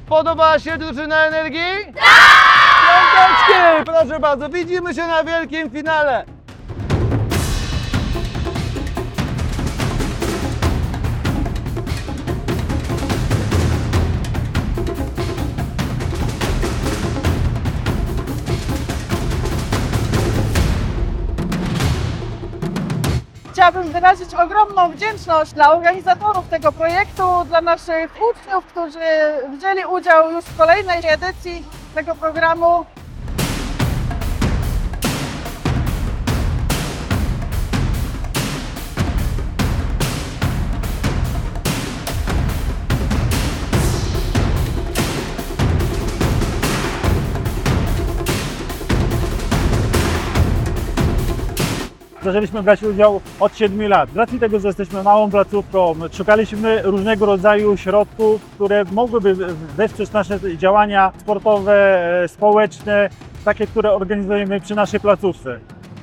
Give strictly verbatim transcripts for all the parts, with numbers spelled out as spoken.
Podobała się drużyna Energii? Tak! Proszę bardzo, widzimy się na wielkim finale! Chciałabym wyrazić ogromną wdzięczność dla organizatorów tego projektu, dla naszych uczniów, którzy wzięli udział już w kolejnej edycji tego programu. Zaczęliśmy brać udział od siedmiu lat. Z racji tego, że jesteśmy małą placówką, szukaliśmy różnego rodzaju środków, które mogłyby wesprzeć nasze działania sportowe, społeczne, takie, które organizujemy przy naszej placówce.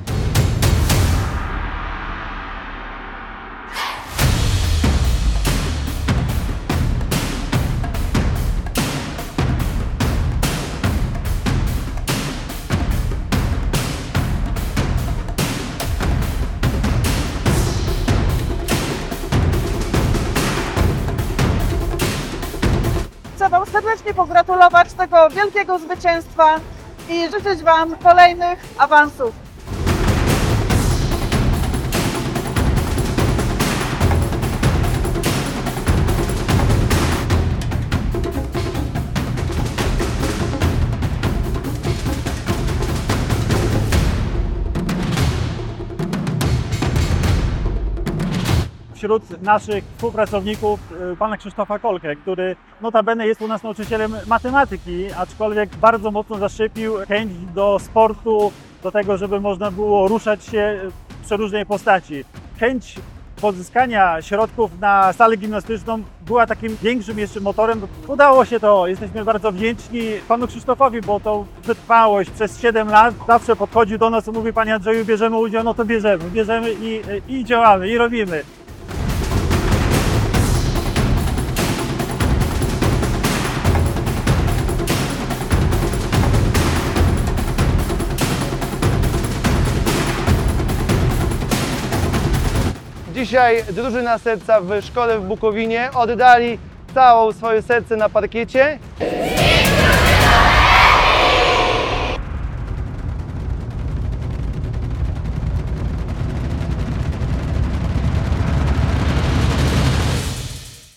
Chcę Wam serdecznie pogratulować tego wielkiego zwycięstwa i życzyć Wam kolejnych awansów. Wśród naszych współpracowników pana Krzysztofa Kolkę, który notabene jest u nas nauczycielem matematyki, aczkolwiek bardzo mocno zaszczepił chęć do sportu, do tego, żeby można było ruszać się w przeróżnej postaci. Chęć pozyskania środków na salę gimnastyczną była takim większym jeszcze motorem. Udało się to, jesteśmy bardzo wdzięczni panu Krzysztofowi, bo to wytrwałość przez siedem lat. Zawsze podchodził do nas i mówi: panie Andrzeju, bierzemy udział, no to bierzemy, bierzemy i, i działamy, i robimy. Dzisiaj drużyna serca w szkole w Bukowinie oddali całe swoje serce na parkiecie.